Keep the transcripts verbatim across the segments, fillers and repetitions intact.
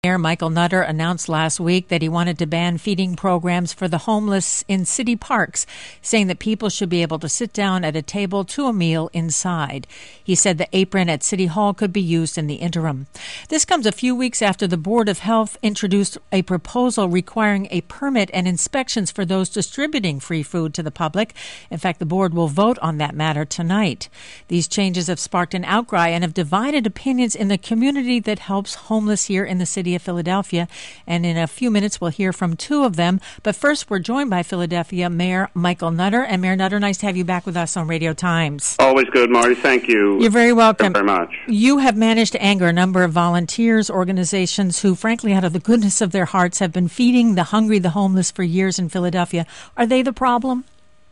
Mayor Michael Nutter announced last week that he wanted to ban feeding programs for the homeless in city parks, saying that people should be able to sit down at a table to a meal inside. He said the apron at City Hall could be used in the interim. This comes a few weeks after the Board of Health introduced a proposal requiring a permit and inspections for those distributing free food to the public. In fact, the board will vote on that matter tonight. These changes have sparked an outcry and have divided opinions in the community that helps homeless here in the city of Philadelphia, and in a few minutes we'll hear from two of them. But first, we're joined by Philadelphia Mayor Michael Nutter. And Mayor Nutter, nice to have you back with us on Radio Times. Always good, Marty. Thank you. You're very welcome. Thank you very much. You have managed to anger a number of volunteers, organizations who, frankly, out of the goodness of their hearts, have been feeding the hungry, the homeless for years in Philadelphia. Are they the problem?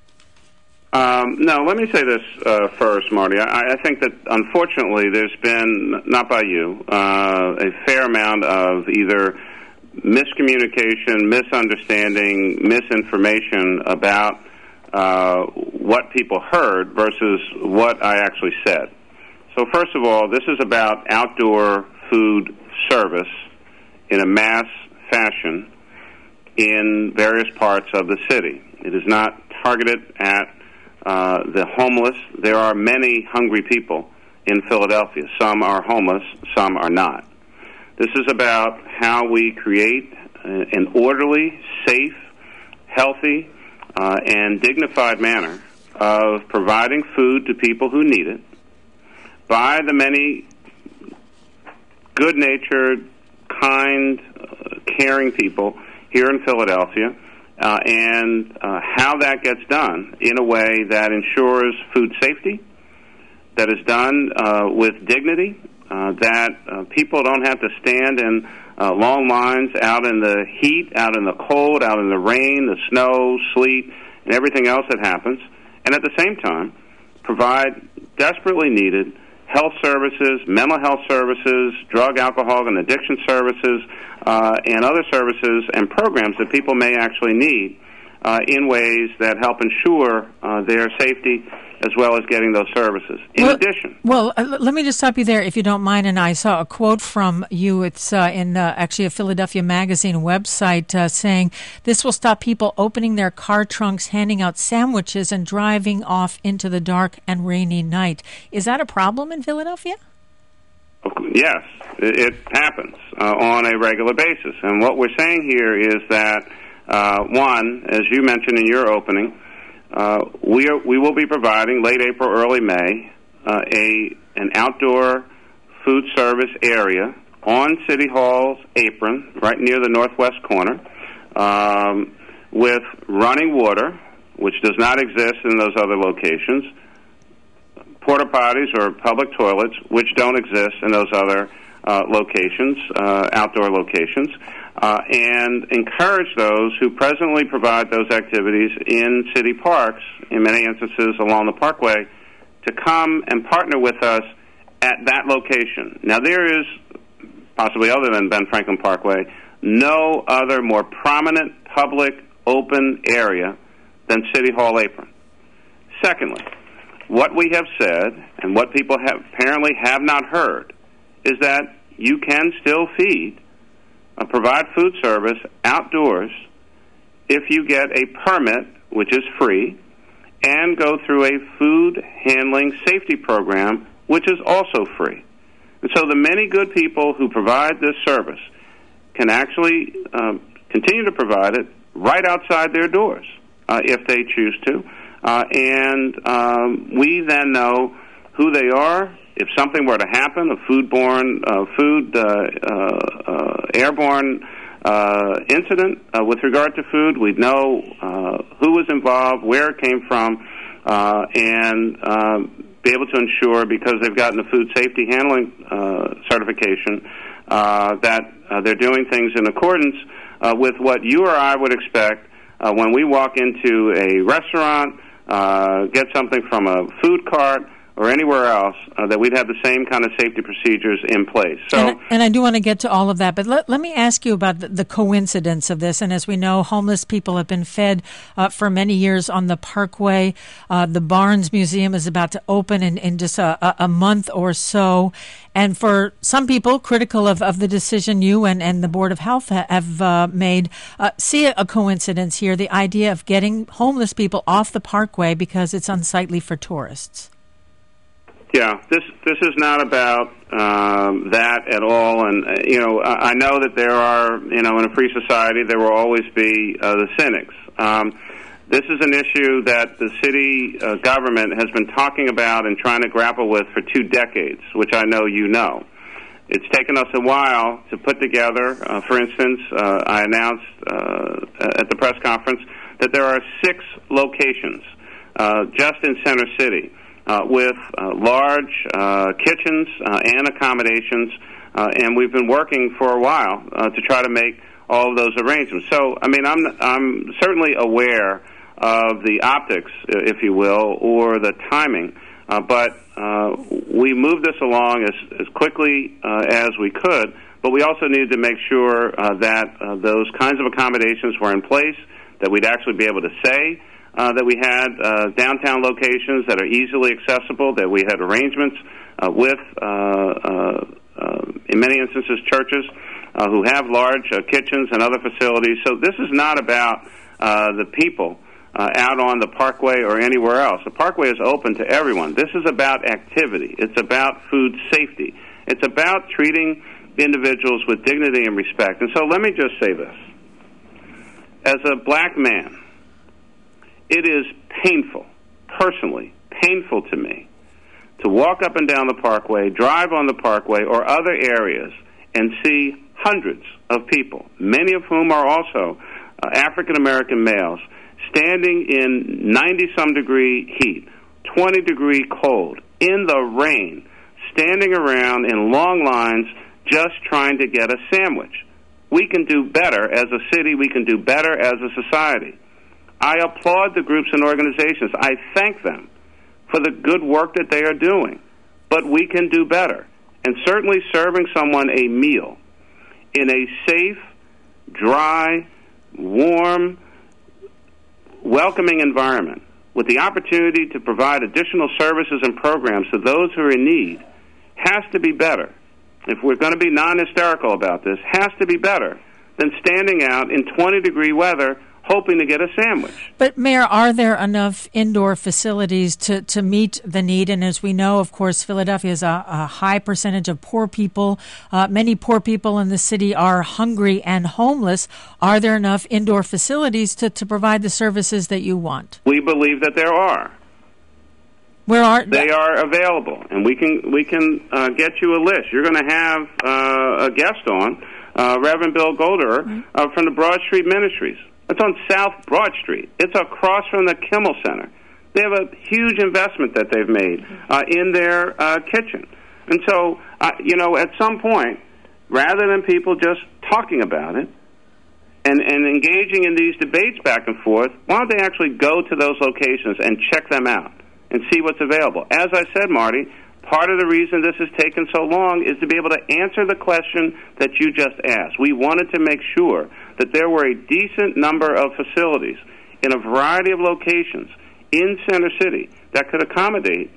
Um, no, let me say this uh, first, Marty. I, I think that, unfortunately, there's been, not by you, uh, a fair amount of either miscommunication, misunderstanding, misinformation about uh, what people heard versus what I actually said. So, first of all, this is about outdoor food service in a mass fashion in various parts of the city. It is not targeted at Uh, the homeless. There are many hungry people in Philadelphia. Some are homeless, some are not. This is about how we create uh, an orderly, safe, healthy, uh, and dignified manner of providing food to people who need it by the many good-natured, kind, uh, caring people here in Philadelphia. Uh, and uh, how that gets done in a way that ensures food safety, that is done uh, with dignity, uh, that uh, people don't have to stand in uh, long lines out in the heat, out in the cold, out in the rain, the snow, sleet, and everything else that happens, and at the same time provide desperately needed health services, mental health services, drug, alcohol, and addiction services, uh, and other services and programs that people may actually need uh, in ways that help ensure uh, their safety as well as getting those services. In well, addition... Well, uh, let me just stop you there, if you don't mind. And I saw a quote from you. It's uh, in uh, actually a Philadelphia Magazine website uh, saying, this will stop people opening their car trunks, handing out sandwiches, and driving off into the dark and rainy night. Is that a problem in Philadelphia? Yes, it happens uh, on a regular basis. And what we're saying here is that, uh, one, as you mentioned in your opening, Uh, we are, we will be providing late April, early May, uh, a an outdoor food service area on City Hall's apron, right near the northwest corner, um, with running water, which does not exist in those other locations, porta potties or public toilets, which don't exist in those other uh, locations, uh, outdoor locations. Uh, and encourage those who presently provide those activities in city parks, in many instances along the Parkway, to come and partner with us at that location. Now, there is, possibly other than Ben Franklin Parkway, no other more prominent public open area than City Hall apron. Secondly, what we have said, and what people have apparently have not heard, is that you can still feed Uh, provide food service outdoors if you get a permit, which is free, and go through a food handling safety program, which is also free. And so the many good people who provide this service can actually um, continue to provide it right outside their doors uh, if they choose to. Uh, and um, we then know who they are. If something were to happen, a foodborne, uh, food, uh, uh, uh, airborne uh, incident uh, with regard to food, we'd know uh, who was involved, where it came from, uh, and uh, be able to ensure, because they've gotten the food safety handling uh, certification, uh, that uh, they're doing things in accordance uh, with what you or I would expect uh, when we walk into a restaurant, uh, get something from a food cart, or anywhere else, uh, that we'd have the same kind of safety procedures in place. So, and, and I do want to get to all of that, but let, let me ask you about the, the coincidence of this. And as we know, homeless people have been fed uh, for many years on the Parkway. Uh, the Barnes Museum is about to open in, in just a, a month or so. And for some people critical of, of the decision you and, and the Board of Health ha- have uh, made, uh, see a coincidence here, the idea of getting homeless people off the Parkway because it's unsightly for tourists. Yeah, this this is not about um, that at all. And, uh, you know, I, I know that there are, you know, in a free society, there will always be uh, the cynics. Um, this is an issue that the city uh, government has been talking about and trying to grapple with for two decades, which I know you know. It's taken us a while to put together. Uh, for instance, uh, I announced uh, at the press conference that there are six locations uh, just in Center City uh, with uh, large uh, kitchens uh, and accommodations, uh, and we've been working for a while uh, to try to make all of those arrangements. So, I mean, I'm I'm certainly aware of the optics, if you will, or the timing, uh, but uh, we moved this along as, as quickly uh, as we could, but we also needed to make sure uh, that uh, those kinds of accommodations were in place, that we'd actually be able to say uh, that we had uh, downtown locations that are easily accessible, that we had arrangements uh, with, uh, uh, uh, in many instances, churches uh, who have large uh, kitchens and other facilities. So this is not about uh, the people Uh, out on the Parkway or anywhere else. The Parkway is open to everyone. This is about activity. It's about food safety. It's about treating individuals with dignity and respect. And so let me just say this. As a black man, it is painful, personally painful to me, to walk up and down the Parkway, drive on the Parkway or other areas, and see hundreds of people, many of whom are also uh, African-American males, standing in ninety-some degree heat, twenty degree cold, in the rain, standing around in long lines just trying to get a sandwich. We can do better as a city. We can do better as a society. I applaud the groups and organizations. I thank them for the good work that they are doing. But we can do better. And certainly serving someone a meal in a safe, dry, warm, welcoming environment with the opportunity to provide additional services and programs to those who are in need has to be better. If we're going to be non-hysterical about this, has to be better than standing out in twenty degree weather hoping to get a sandwich. But, Mayor, are there enough indoor facilities to, to meet the need? And as we know, of course, Philadelphia is a, a high percentage of poor people. Uh, many poor people in the city are hungry and homeless. Are there enough indoor facilities to, to provide the services that you want? We believe that there are. Where are they? Are available, and we can we can uh, get you a list. You're going to have uh, a guest on, uh, Reverend Bill Golder mm-hmm. uh, from the Broad Street Ministries. It's on South Broad Street. It's across from the Kimmel Center. They have a huge investment that they've made uh, in their uh, kitchen. And so, uh, you know, at some point, rather than people just talking about it and, and engaging in these debates back and forth, why don't they actually go to those locations and check them out and see what's available? As I said, Marty, part of the reason this has taken so long is to be able to answer the question that you just asked. We wanted to make sure that there were a decent number of facilities in a variety of locations in Center City that could accommodate,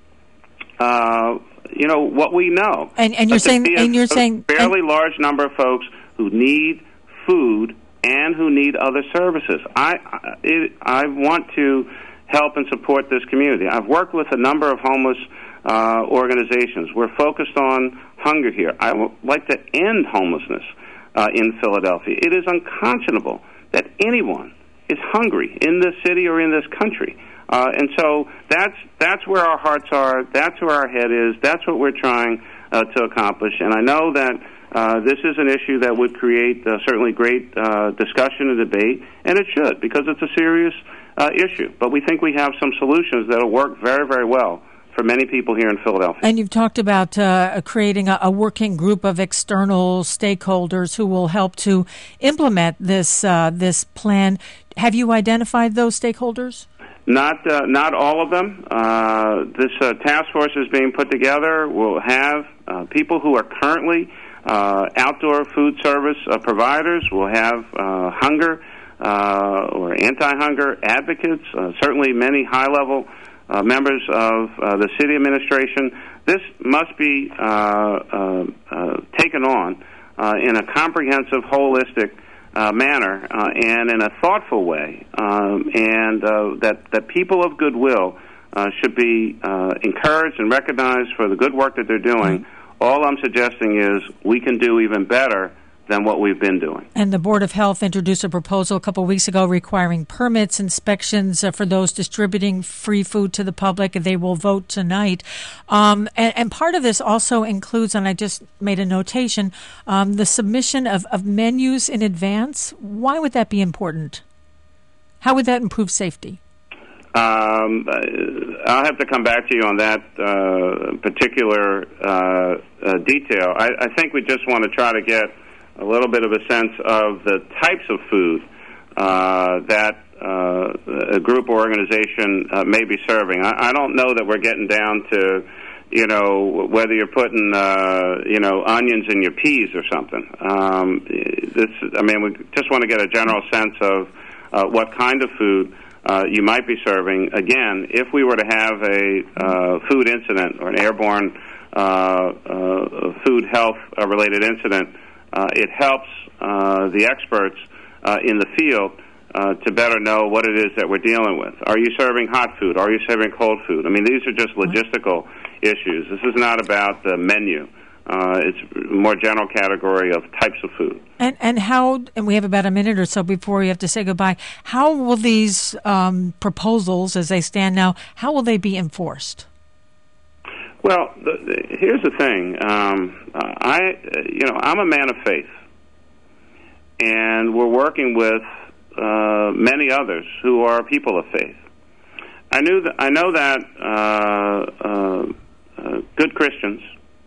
uh, you know, what we know. And, and you're saying, a, and you're a saying, fairly large number of folks who need food and who need other services. I, it, I want to help and support this community. I've worked with a number of homeless uh, organizations. We're focused on hunger here. I would like to end homelessness uh, in Philadelphia. It is unconscionable that anyone is hungry in this city or in this country. Uh, and so that's that's where our hearts are. That's where our head is. That's what we're trying uh, to accomplish. And I know that uh, this is an issue that would create uh, certainly great uh, discussion and debate, and it should, because it's a serious uh, issue. But we think we have some solutions that will work very, very well for many people here in Philadelphia. And you've talked about uh, creating a, a working group of external stakeholders who will help to implement this uh, this plan. Have you identified those stakeholders? Not uh, not all of them. Uh, this uh, task force is being put together. We'll have uh, people who are currently uh, outdoor food service uh, providers. We'll have uh, hunger uh, or anti-hunger advocates, uh, certainly many high-level uh, members of uh, the city administration. This must be uh, uh, uh, taken on uh, in a comprehensive, holistic Uh, manner uh, and in a thoughtful way, um, and uh, that, that people of goodwill uh, should be uh, encouraged and recognized for the good work that they're doing. Mm-hmm. All I'm suggesting is we can do even better than what we've been doing. And the Board of Health introduced a proposal a couple of weeks ago requiring permits, inspections uh, for those distributing free food to the public. They will vote tonight. Um, and, and part of this also includes, and I just made a notation, um, the submission of, of menus in advance. Why would that be important? How would that improve safety? Um, I'll have to come back to you on that uh, particular uh, uh, detail. I, I think we just want to try to get a little bit of a sense of the types of food uh, that uh, a group or organization uh, may be serving. I, I don't know that we're getting down to, you know, whether you're putting, uh, you know, onions in your peas or something. Um, this, I mean, we just want to get a general sense of uh, what kind of food uh, you might be serving. Again, if we were to have a uh, food incident or an airborne uh, uh, food health-related incident, Uh, it helps uh, the experts uh, in the field uh, to better know what it is that we're dealing with. Are you serving hot food? Are you serving cold food? I mean, these are just logistical issues. This is not about the menu. Uh, it's a more general category of types of food. And and how, and we have about a minute or so before we have to say goodbye, how will these um, proposals, as they stand now, how will they be enforced? Well, the, the, here's the thing. Um, I, you know, I'm a man of faith, and we're working with uh, many others who are people of faith. I knew that. I know that uh, uh, uh, good Christians,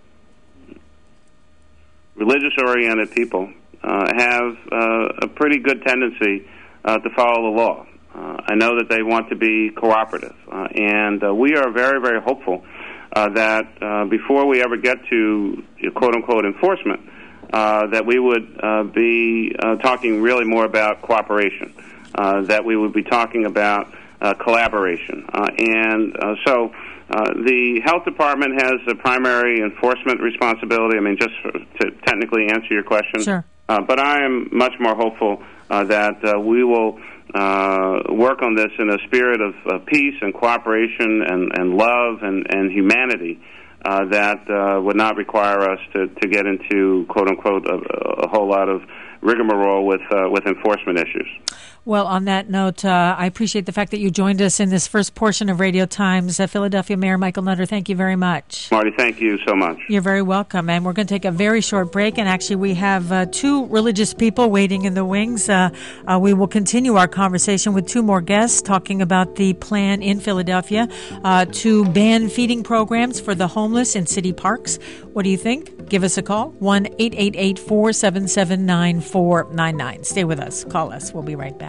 religious-oriented people, uh, have uh, a pretty good tendency uh, to follow the law. Uh, I know that they want to be cooperative, uh, and uh, we are very, very hopeful Uh, that uh, before we ever get to you know, quote-unquote enforcement, uh, that we would uh, be uh, talking really more about cooperation, uh, that we would be talking about uh, collaboration. Uh, and uh, so uh, the health department has a primary enforcement responsibility, I mean, just for, to technically answer your question. Sure. Uh, but I am much more hopeful uh, that uh, we will Uh, work on this in a spirit of uh, peace and cooperation and, and love and, and humanity uh, that uh, would not require us to, to get into, quote-unquote, a, a whole lot of rigmarole with uh, with enforcement issues. Well, on that note, uh, I appreciate the fact that you joined us in this first portion of Radio Times. Uh, Philadelphia Mayor Michael Nutter, thank you very much. Marty, thank you so much. You're very welcome. And we're going to take a very short break. And actually, we have uh, two religious people waiting in the wings. Uh, uh, we will continue our conversation with two more guests talking about the plan in Philadelphia uh, to ban feeding programs for the homeless in city parks. What do you think? Give us a call, one eight eight eight, four seven seven, nine four nine nine. Stay with us. Call us. We'll be right back.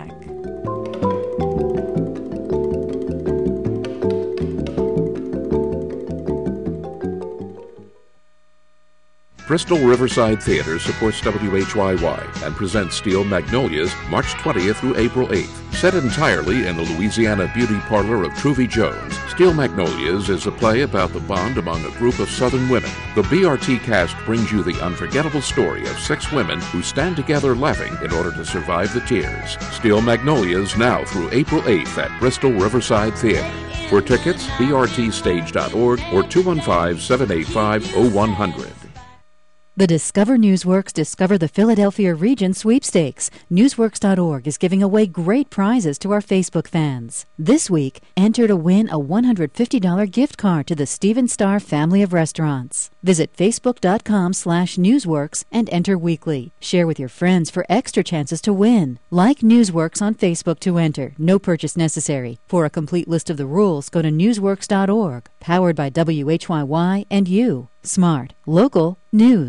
Bristol Riverside Theater supports W H Y Y and presents Steel Magnolias March twentieth through April eighth. Set entirely in the Louisiana beauty parlor of Truvy Jones, Steel Magnolias is a play about the bond among a group of Southern women. The B R T cast brings you the unforgettable story of six women who stand together laughing in order to survive the tears. Steel Magnolias now through April eighth at Bristol Riverside Theater. For tickets, b r t stage dot org or two one five, seven eight five, oh one hundred. The Discover Newsworks Discover the Philadelphia Region Sweepstakes. Newsworks dot org is giving away great prizes to our Facebook fans. This week, enter to win a one hundred fifty dollars gift card to the Stephen Starr family of restaurants. Visit facebook dot com slash newsworks and enter weekly. Share with your friends for extra chances to win. Like Newsworks on Facebook to enter. No purchase necessary. For a complete list of the rules, go to newsworks dot org. Powered by W H Y Y and you. Smart. Local. News.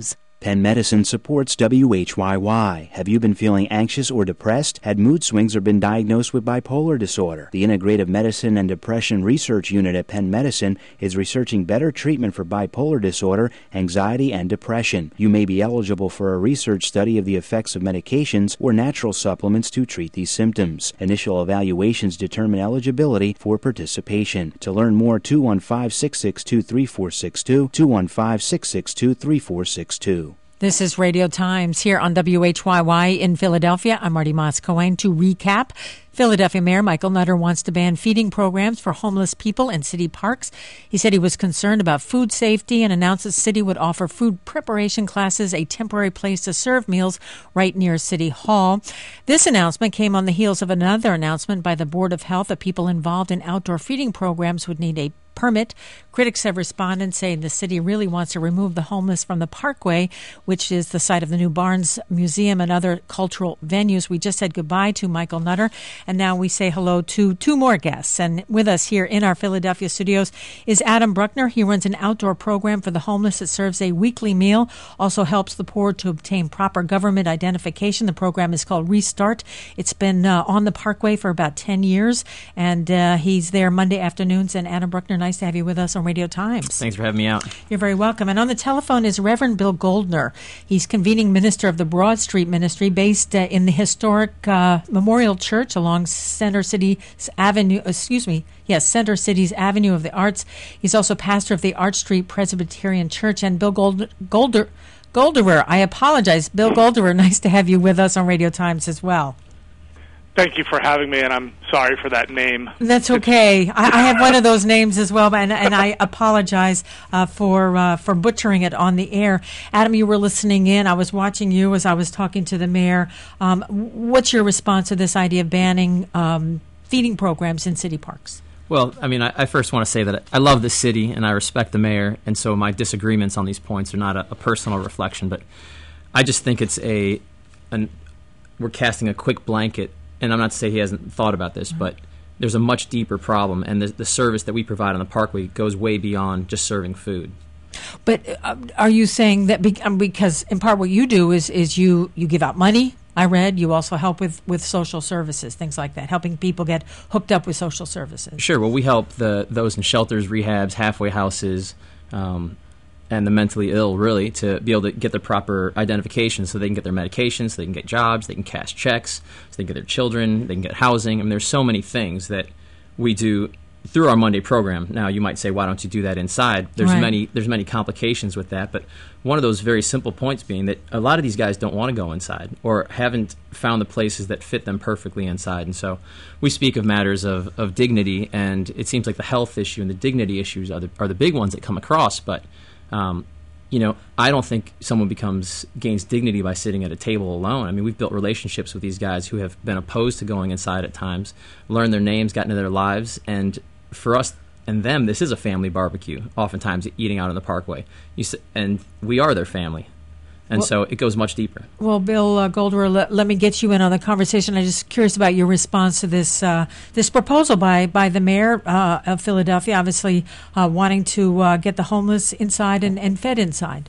Penn Medicine supports W H Y Y. Have you been feeling anxious or depressed? Had mood swings or been diagnosed with bipolar disorder? The Integrative Medicine and Depression Research Unit at Penn Medicine is researching better treatment for bipolar disorder, anxiety, and depression. You may be eligible for a research study of the effects of medications or natural supplements to treat these symptoms. Initial evaluations determine eligibility for participation. To learn more, two one five, six six two, three four six two, two one five, six six two, three four six two. This is Radio Times here on W H Y Y in Philadelphia. I'm Marty Moss-Cohen. To recap, Philadelphia Mayor Michael Nutter wants to ban feeding programs for homeless people in city parks. He said he was concerned about food safety and announced the city would offer food preparation classes, a temporary place to serve meals right near City Hall. This announcement came on the heels of another announcement by the Board of Health that people involved in outdoor feeding programs would need a permit. Critics have responded saying the city really wants to remove the homeless from the Parkway, which is the site of the new Barnes Museum and other cultural venues. We just said goodbye to Michael Nutter, and now we say hello to two more guests. And with us here in our Philadelphia studios is Adam Bruckner. He runs an outdoor program for the homeless that serves a weekly meal, also helps the poor to obtain proper government identification. The program is called Restart. It's been uh, on the Parkway for about ten years, and uh, he's there Monday afternoons. And Adam Bruckner, nice to have you with us on Radio Times. Thanks for having me out. You're very welcome. And on the telephone is Reverend Bill Goldner. He's convening minister of the Broad Street Ministry, based uh, in the historic uh, Memorial Church along Center City's Avenue. Excuse me, yes, Center City's Avenue of the Arts. He's also pastor of the Arch Street Presbyterian Church. And Bill Gold, Golder, Golderer, I apologize, Bill Golderer. Nice to have you with us on Radio Times as well. Thank you for having me, and I'm sorry for that name. That's okay. I, I have one of those names as well, and, and I apologize uh, for uh, for butchering it on the air. Adam, you were listening in. I was watching you as I was talking to the mayor. Um, what's your response to this idea of banning um, feeding programs in city parks? Well, I mean, I, I first want to say that I love the city, and I respect the mayor, and so my disagreements on these points are not a, a personal reflection, but I just think it's a an, we're casting a quick blanket. And I'm not to say he hasn't thought about this, but there's a much deeper problem, and the, the service that we provide on the Parkway goes way beyond just serving food. But uh, are you saying that be, um, because in part what you do is, is you, you give out money, I read, you also help with, with social services, things like that, helping people get hooked up with social services? Sure. Well, we help the those in shelters, rehabs, halfway houses, um, and the mentally ill, really, to be able to get the proper identification so they can get their medications, so they can get jobs, they can cash checks, so they can get their children, they can get housing. I mean, there's so many things that we do through our Monday program. Now, you might say, why don't you do that inside? There's right. many there's many complications with that, but one of those very simple points being that a lot of these guys don't want to go inside or haven't found the places that fit them perfectly inside. And so we speak of matters of, of dignity, and it seems like the health issue and the dignity issues are the, are the big ones that come across, but Um, you know, I don't think someone becomes gains dignity by sitting at a table alone. I mean, we've built relationships with these guys who have been opposed to going inside at times, learned their names, gotten into their lives, and for us and them, this is a family barbecue. Oftentimes, eating out on the Parkway, you s- and we are their family. And well, so it goes much deeper. Well, Bill uh, Golderer, let, let me get you in on the conversation. I'm just curious about your response to this uh, this proposal by, by the mayor uh, of Philadelphia, obviously uh, wanting to uh, get the homeless inside and, and fed inside.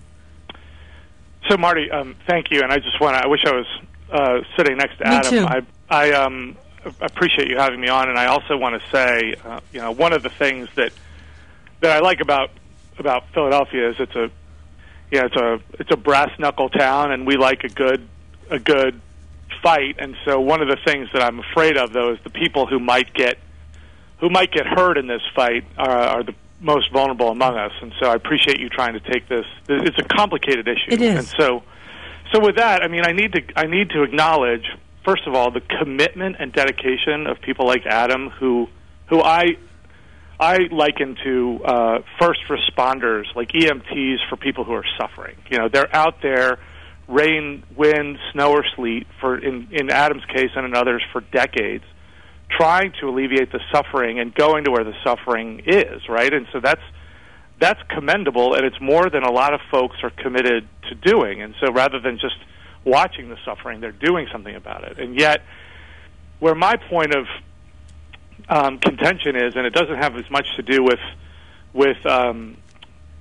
So, Marty, um, thank you. And I just want to, I wish I was uh, sitting next to me Adam. Too. I, I um, appreciate you having me on. And I also want to say, uh, you know, one of the things that that I like about about Philadelphia is it's a Yeah, it's a it's a brass knuckle town, and we like a good a good fight. And so, one of the things that I'm afraid of, though, is the people who might get who might get hurt in this fight are, are the most vulnerable among us. And so, I appreciate you trying to take this. It's a complicated issue, it is. And so, so with that, I mean, I need to I need to acknowledge, first of all, the commitment and dedication of people like Adam, who who I. I liken to uh, first responders, like E M Ts for people who are suffering. You know, they're out there, rain, wind, snow, or sleet, for in, in Adam's case and in others for decades, trying to alleviate the suffering and going to where the suffering is, right? And so that's that's commendable, and it's more than a lot of folks are committed to doing. And so rather than just watching the suffering, they're doing something about it. And yet, where my point of Um, contention is, and it doesn't have as much to do with with um,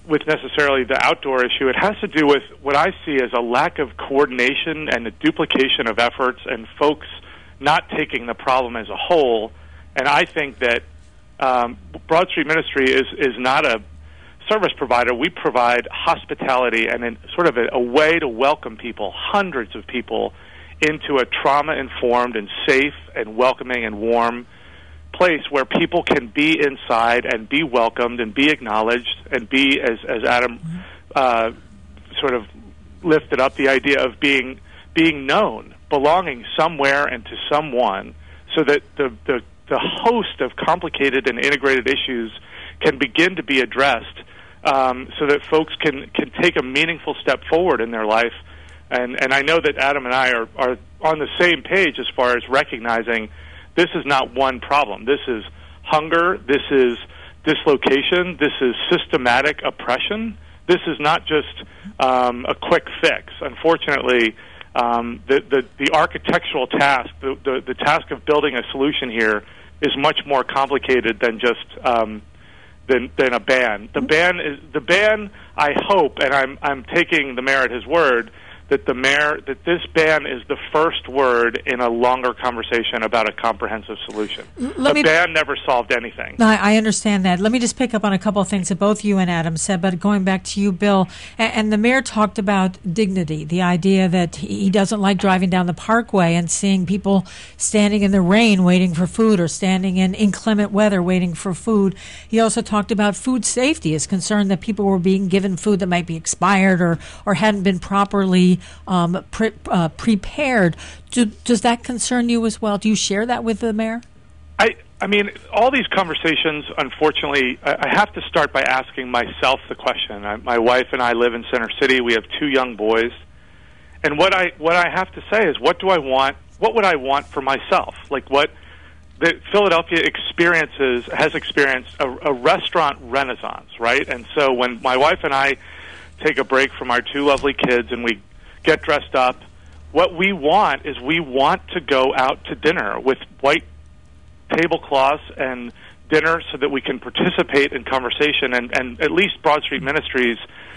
with necessarily the outdoor issue. It has to do with what I see as a lack of coordination and a duplication of efforts and folks not taking the problem as a whole. And I think that um, Broad Street Ministry is, is not a service provider. We provide hospitality and in sort of a, a way to welcome people, hundreds of people, into a trauma-informed and safe and welcoming and warm place where people can be inside and be welcomed and be acknowledged and be, as, as Adam uh, sort of lifted up, the idea of being being known, belonging somewhere and to someone, so that the, the, the host of complicated and integrated issues can begin to be addressed, um, so that folks can, can take a meaningful step forward in their life. And, and I know that Adam and I are, are on the same page as far as recognizing this is not one problem. This is hunger. This is dislocation. This is systematic oppression. This is not just um, a quick fix. Unfortunately, um, the, the, the architectural task, the, the, the task of building a solution here is much more complicated than just um, than, than a ban. The ban is the ban. I hope, and I'm I'm taking the mayor at his word, that the mayor, that this ban is the first word in a longer conversation about a comprehensive solution. Let the me, ban never solved anything. No, I understand that. Let me just pick up on a couple of things that both you and Adam said, but going back to you, Bill, and, and the mayor talked about dignity, the idea that he doesn't like driving down the parkway and seeing people standing in the rain waiting for food or standing in inclement weather waiting for food. He also talked about food safety, is concerned that people were being given food that might be expired or, or hadn't been properly Um, pre- uh, prepared. Do, does that concern you as well? Do you share that with the mayor? I, I mean, all these conversations, unfortunately, I, I have to start by asking myself the question. I, my wife and I live in Center City. We have two young boys. And what I what I have to say is, what do I want? What would I want for myself? Like what the Philadelphia experiences, has experienced a, a restaurant renaissance, right? And so when my wife and I take a break from our two lovely kids and we get dressed up, what we want is we want to go out to dinner with white tablecloths and dinner so that we can participate in conversation, and, and at least Broad Street Ministries'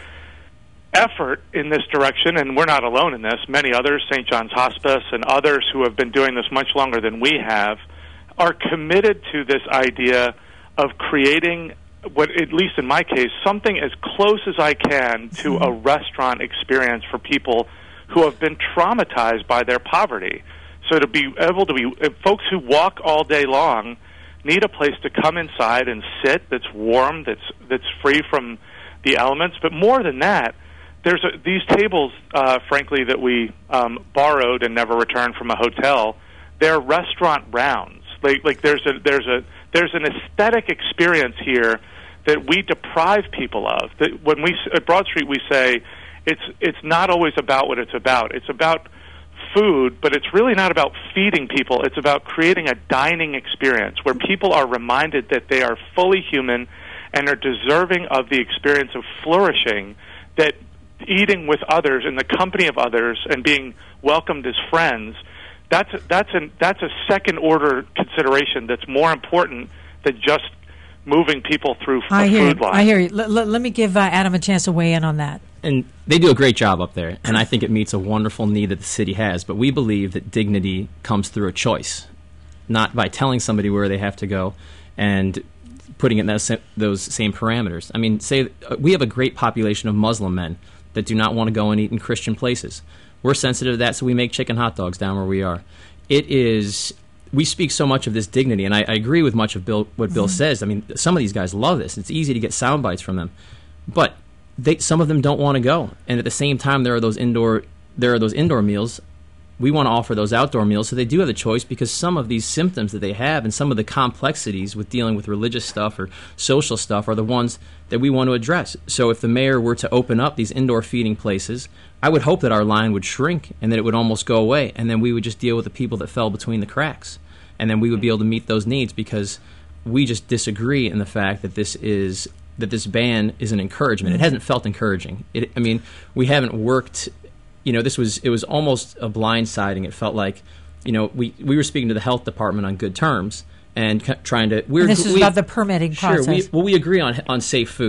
effort in this direction, and we're not alone in this, many others, Saint John's Hospice and others who have been doing this much longer than we have, are committed to this idea of creating, what, at least in my case, something as close as I can to a restaurant experience for people who have been traumatized by their poverty. So to be able to be, folks who walk all day long need a place to come inside and sit that's warm, that's that's free from the elements. But more than that, there's a, these tables, uh, frankly, that we um, borrowed and never returned from a hotel. They're restaurant rounds. Like, like there's a there's a there's an aesthetic experience here that we deprive people of. That when we at Broad Street we say it's it's not always about what it's about. It's about food, but it's really not about feeding people. It's about creating a dining experience where people are reminded that they are fully human and are deserving of the experience of flourishing, that eating with others in the company of others and being welcomed as friends, that's that's an that's a second order consideration that's more important than just moving people through I a hear food you. line. I hear you. L- l- let me give uh, Adam a chance to weigh in on that. And they do a great job up there, and I think it meets a wonderful need that the city has. But we believe that dignity comes through a choice, not by telling somebody where they have to go and putting it in those, those same parameters. I mean, say uh, we have a great population of Muslim men that do not want to go and eat in Christian places. We're sensitive to that, so we make chicken hot dogs down where we are. It is... We speak so much of this dignity, and I, I agree with much of Bill, what Bill mm-hmm. says. I mean, some of these guys love this. It's easy to get sound bites from them. But they, some of them don't want to go. And at the same time, there are those indoor there are those indoor meals. We want to offer those outdoor meals, so they do have a choice, because some of these symptoms that they have and some of the complexities with dealing with religious stuff or social stuff are the ones that we want to address. So if the mayor were to open up these indoor feeding places, I would hope that our line would shrink and that it would almost go away, and then we would just deal with the people that fell between the cracks. And then we would be able to meet those needs, because we just disagree in the fact that this is that this ban is an encouragement. It hasn't felt encouraging. It, I mean, we haven't worked. You know, this was it was almost a blindsiding. It felt like, you know, we we were speaking to the health department on good terms and c- trying to. We're, and this is we, about the permitting sure, process. We, well, we agree on on safe food.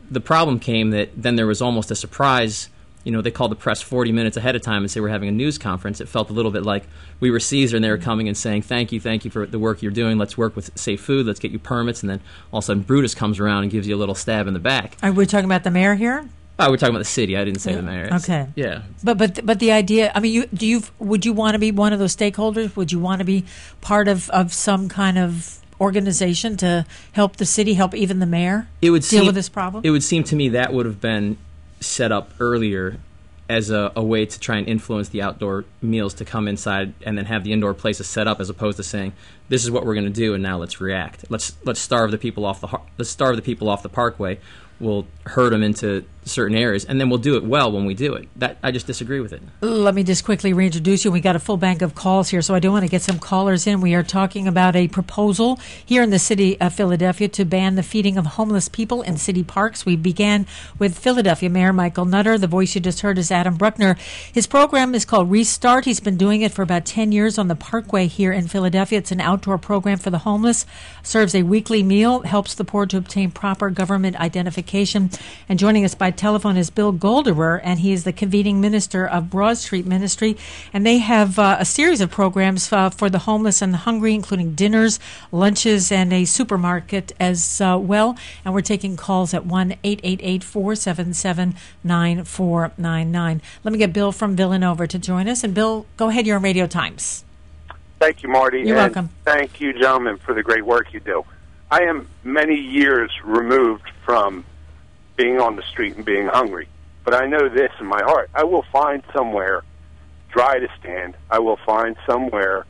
the problem came that then there was almost a surprise. You know, they called the press forty minutes ahead of time and say we're having a news conference. It felt a little bit like we were Caesar and they were coming and saying, thank you, thank you for the work you're doing. Let's work with Safe Food. Let's get you permits. And then all of a sudden Brutus comes around and gives you a little stab in the back. Are we talking about the mayor here? Oh, we're talking about the city. I didn't say yeah. the mayor. Okay. Yeah. But but but the idea, I mean, you do you would you want to be one of those stakeholders? Would you want to be part of, of some kind of organization to help the city, help even the mayor it would deal seem, with this problem? It would seem to me that would have been set up earlier as a, a way to try and influence the outdoor meals to come inside and then have the indoor places set up, as opposed to saying, this is what we're going to do and now let's react. Let's let's starve the people off the let's starve the people off the Parkway. We'll herd them into certain areas, and then we'll do it well when we do it. That I just disagree with it. Let me just quickly reintroduce you. We got a full bank of calls here, so I do want to get some callers in. We are talking about a proposal here in the city of Philadelphia to ban the feeding of homeless people in city parks. We began with Philadelphia Mayor Michael Nutter. The voice you just heard is Adam Bruckner. His program is called Restart. He's been doing it for about ten years on the Parkway here in Philadelphia. It's an outdoor program for the homeless, serves a weekly meal, helps the poor to obtain proper government identification. And joining us by telephone is Bill Golderer, and he is the convening minister of Broad Street Ministry. And they have uh, a series of programs uh, for the homeless and the hungry, including dinners, lunches, and a supermarket as uh, well. And we're taking calls at one eight eight eight, four seven seven, nine four nine nine. Let me get Bill from Villanova to join us. And Bill, go ahead. You're on Radio Times. Thank you, Marty. You're and welcome. Thank you, gentlemen, for the great work you do. I am many years removed from being on the street and being hungry. But I know this in my heart. I will find somewhere dry to stand. I will find somewhere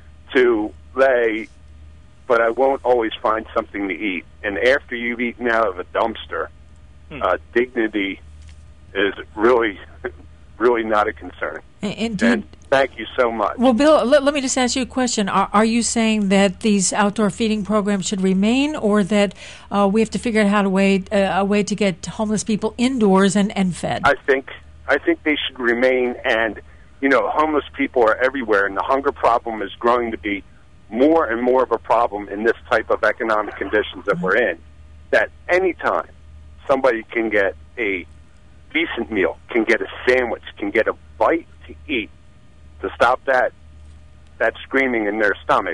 to lay, but I won't always find something to eat. And after you've eaten out of a dumpster, hmm. uh, dignity is really, really not a concern. And, and thank you so much. Well, Bill, let, let me just ask you a question. Are, are you saying that these outdoor feeding programs should remain, or that uh, we have to figure out how to way, uh, a way to get homeless people indoors and, and fed? I think I think they should remain. And, you know, homeless people are everywhere, and the hunger problem is growing to be more and more of a problem in this type of economic conditions that we're in. That anytime somebody can get a decent meal, can get a sandwich, can get a bite to eat, to stop that that screaming in their stomach,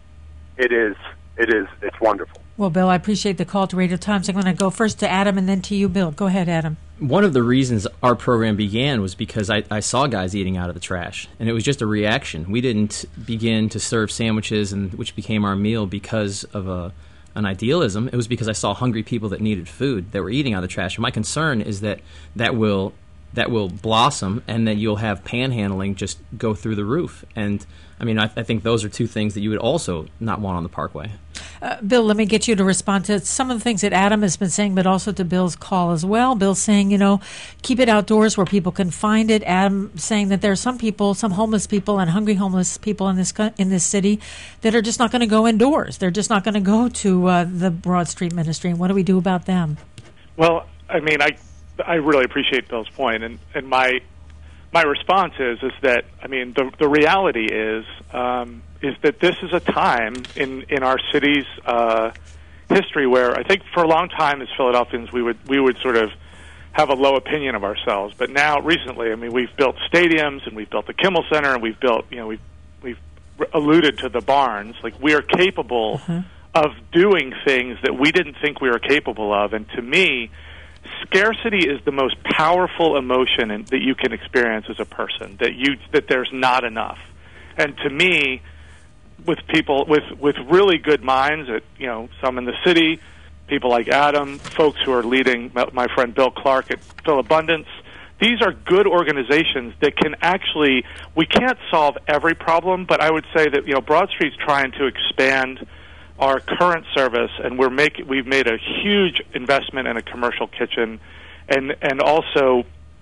it is it is it's wonderful. Well, Bill, I appreciate the call to Radio Times. I'm going to go first to Adam and then to you, Bill. Go ahead, Adam. One of the reasons our program began was because I, I saw guys eating out of the trash, and it was just a reaction. We didn't begin to serve sandwiches, and which became our meal, because of a an idealism. It was because I saw hungry people that needed food that were eating out of the trash. And my concern is that that will that will blossom, and then you'll have panhandling just go through the roof. And I mean, I, I think those are two things that you would also not want on the Parkway. Uh, Bill, let me get you to respond to some of the things that Adam has been saying, but also to Bill's call as well. Bill's saying, you know, keep it outdoors where people can find it. Adam saying that there are some people, some homeless people and hungry homeless people in this in this city that are just not going to go indoors. They're just not going to go to uh, the Broad Street Ministry. And what do we do about them? Well, I mean, I I really appreciate Bill's point, and, and my my response is is that I mean the the reality is um, is that this is a time in in our city's uh, history where I think for a long time as Philadelphians we would we would sort of have a low opinion of ourselves, but now recently I mean we've built stadiums and we've built the Kimmel Center and we've built you know we've we've alluded to the Barnes. Like, we are capable uh-huh. of doing things that we didn't think we were capable of, and to me, scarcity is the most powerful emotion in, that you can experience as a person, that you that there's not enough. And to me, with people with with really good minds, at you know some in the city, people like Adam, folks who are leading, my friend Bill Clark at Philabundance, these are good organizations that can actually, we can't solve every problem, but I would say that you know Broad Street's trying to expand our current service, and we're make, we've made a huge investment in a commercial kitchen, and and also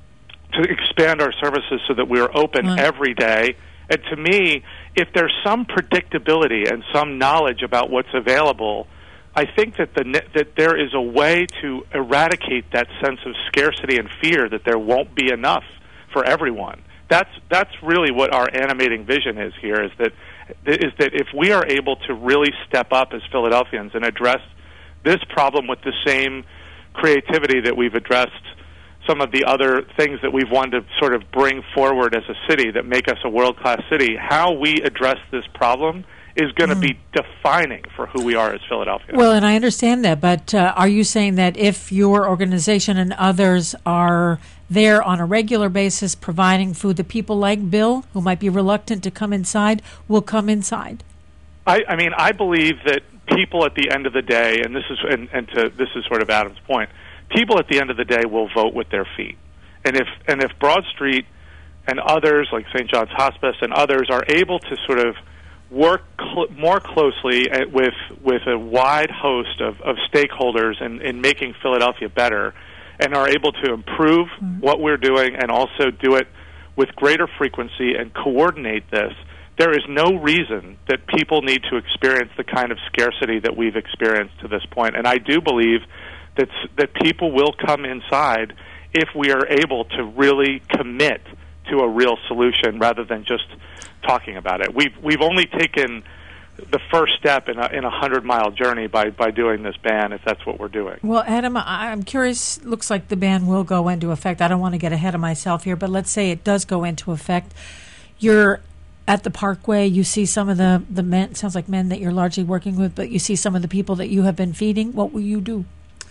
to expand our services so that we're open mm. every day. And to me, if there's some predictability and some knowledge about what's available, I think that the that there is a way to eradicate that sense of scarcity and fear that there won't be enough for everyone. That's that's really what our animating vision is here, is that is that if we are able to really step up as Philadelphians and address this problem with the same creativity that we've addressed some of the other things that we've wanted to sort of bring forward as a city that make us a world-class city, how we address this problem is going to mm. be defining for who we are as Philadelphia. Well, and I understand that, but uh, are you saying that if your organization and others are there on a regular basis providing food, that people like Bill, who might be reluctant to come inside, will come inside? I, I mean, I believe that people at the end of the day, and this is and, and to this is sort of Adam's point, people at the end of the day will vote with their feet. And if and if Broad Street and others, like Saint John's Hospice and others, are able to sort of work cl- more closely at, with with a wide host of, of stakeholders in, in making Philadelphia better, and are able to improve mm-hmm. what we're doing and also do it with greater frequency and coordinate this, there is no reason that people need to experience the kind of scarcity that we've experienced to this point. And I do believe that that people will come inside if we are able to really commit to a real solution rather than just talking about it. We've we've only taken the first step in a in a hundred mile journey by, by doing this ban, if that's what we're doing. Well, Adam, I'm curious. Looks like the ban will go into effect. I don't want to get ahead of myself here, but let's say it does go into effect. You're at the Parkway. You see some of the the men. Sounds like men that you're largely working with, but you see some of the people that you have been feeding. What will you do?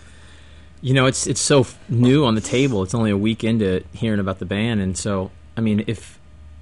You know, it's it's so f- new on the table. It's only a week into hearing about the ban, and so I mean, if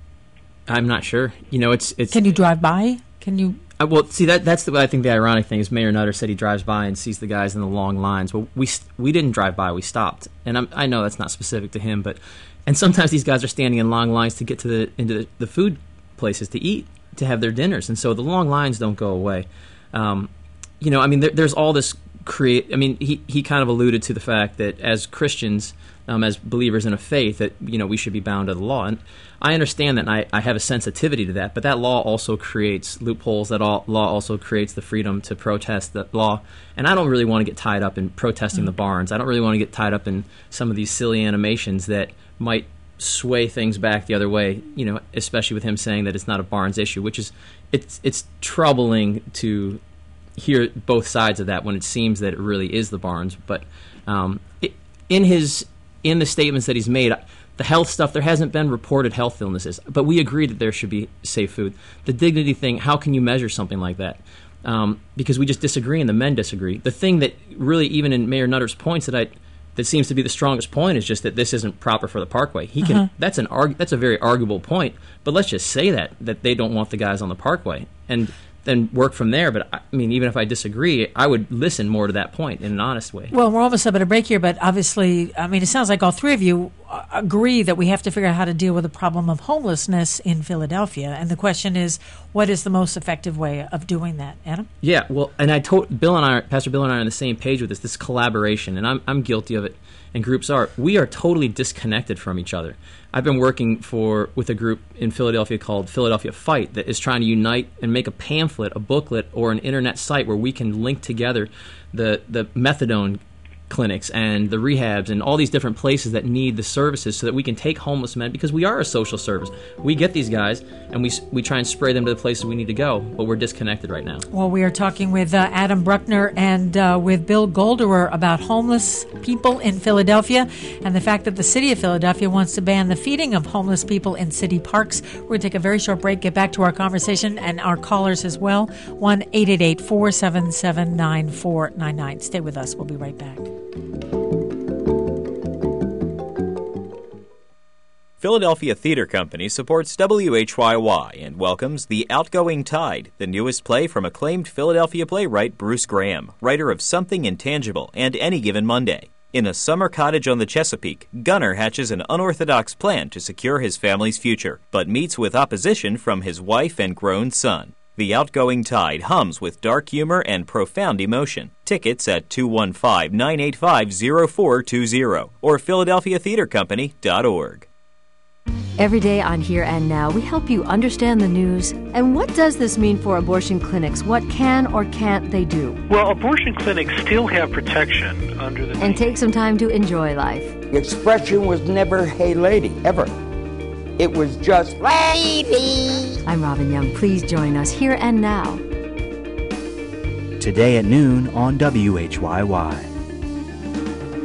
I'm not sure, you know, it's it's. Can you drive by? Can you? Uh, well, see that that's the I think the ironic thing is Mayor Nutter said he drives by and sees the guys in the long lines. Well, we we didn't drive by. We stopped, and I'm, I know that's not specific to him, but and sometimes these guys are standing in long lines to get to the into the, the food places to eat, to have their dinners, and so the long lines don't go away. Um, you know, I mean, there, there's all this. Create. I mean, he, he kind of alluded to the fact that as Christians, um, as believers in a faith, that you know we should be bound to the law, and I understand that. And I, I have a sensitivity to that, but that law also creates loopholes. That all, law also creates the freedom to protest that law, and I don't really want to get tied up in protesting mm-hmm. the Barnes. I don't really want to get tied up in some of these silly animations that might sway things back the other way. You know, especially with him saying that it's not a Barnes issue, which is it's it's troubling to hear both sides of that when it seems that it really is the Barnes. But um, it, in his in the statements that he's made, the health stuff, there hasn't been reported health illnesses, but we agree that there should be safe food. The dignity thing, how can you measure something like that? Um, because we just disagree and the men disagree. The thing that really, even in Mayor Nutter's points that I that seems to be the strongest point is just that this isn't proper for the Parkway. He can uh-huh. that's an argu- that's a very arguable point, but let's just say that that they don't want the guys on the Parkway and then work from there. But, I mean, even if I disagree, I would listen more to that point in an honest way. Well, we're almost up at a break here, but obviously, I mean, it sounds like all three of you agree that we have to figure out how to deal with the problem of homelessness in Philadelphia. And the question is, what is the most effective way of doing that? Adam? Yeah, well, and I told Bill and I, Pastor Bill and I are on the same page with this, this collaboration, and I'm I'm guilty of it, and groups are. We are totally disconnected from each other. I've been working for with a group in Philadelphia called Philadelphia Fight that is trying to unite and make a pamphlet, a booklet, or an internet site where we can link together the, the methadone clinics and the rehabs and all these different places that need the services so that we can take homeless men, because we are a social service. We get these guys and we we try and spray them to the places we need to go, but we're disconnected right now. Well, we are talking with uh, Adam Bruckner and uh, with Bill Golderer about homeless people in Philadelphia and the fact that the city of Philadelphia wants to ban the feeding of homeless people in city parks. We're going to take a very short break, get back to our conversation and our callers as well. one eight eight eight, four seven seven, nine four nine nine. Stay with us. We'll be right back. Philadelphia Theater Company supports W H Y Y and welcomes The Outgoing Tide, the newest play from acclaimed Philadelphia playwright Bruce Graham, writer of Something Intangible and Any Given Monday. In a summer cottage on the Chesapeake, Gunnar hatches an unorthodox plan to secure his family's future, but meets with opposition from his wife and grown son. The Outgoing Tide hums with dark humor and profound emotion. Tickets at two one five, nine eight five, zero four two zero or philadelphia theater company dot org. Every day on Here and Now, we help you understand the news and what does this mean for abortion clinics? What can or can't they do? Well, abortion clinics still have protection under the... And take some time to enjoy life. The expression was never, hey lady, ever. It was just, lady. I'm Robin Young. Please join us Here and Now. Today at noon on W H Y Y.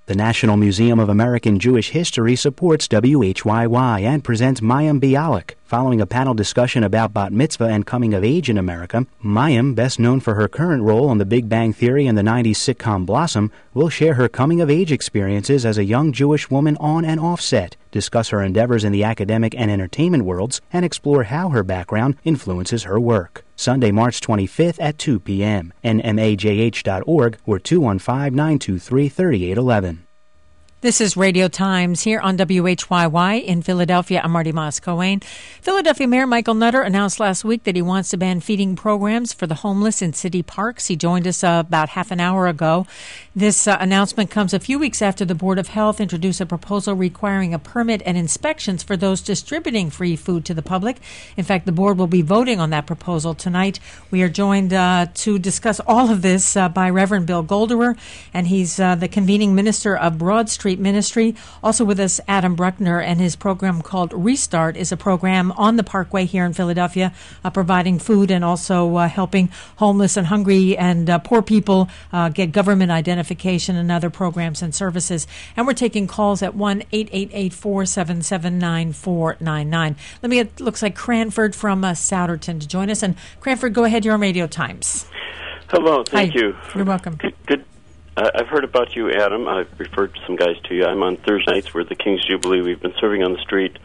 The National Museum of American Jewish History supports W H Y Y and presents Mayim Bialik. Following a panel discussion about bat mitzvah and coming of age in America, Mayim, best known for her current role on The Big Bang Theory and the nineties sitcom Blossom, will share her coming of age experiences as a young Jewish woman on and off set, discuss her endeavors in the academic and entertainment worlds, and explore how her background influences her work. Sunday, March twenty-fifth at two p.m. N M A J H dot org or two one five, nine two three, three eight one one. This is Radio Times here on W H Y Y in Philadelphia. I'm Marty Moss-Cohen. Philadelphia Mayor Michael Nutter announced last week that he wants to ban feeding programs for the homeless in city parks. He joined us uh, about half an hour ago. This uh, announcement comes a few weeks after the Board of Health introduced a proposal requiring a permit and inspections for those distributing free food to the public. In fact, the board will be voting on that proposal tonight. We are joined uh, to discuss all of this uh, by Reverend Bill Golderer, and he's uh, the convening minister of Broad Street Ministry. Also with us, Adam Bruckner, and his program called Restart is a program on the Parkway here in Philadelphia, uh, providing food and also uh, helping homeless and hungry and uh, poor people uh, get government identification and other programs and services. And we're taking calls at one eight eight eight, four seven seven, nine four nine nine. Let me, it looks like Cranford from uh, Souderton to join us. And Cranford, go ahead, you're on Radio Times. Hello, thank Hi. you. You're welcome. Good. good. Uh, I've heard about you, Adam. I've referred some guys to you. I'm on Thursday nights. We're at the King's Jubilee. We've been serving on the street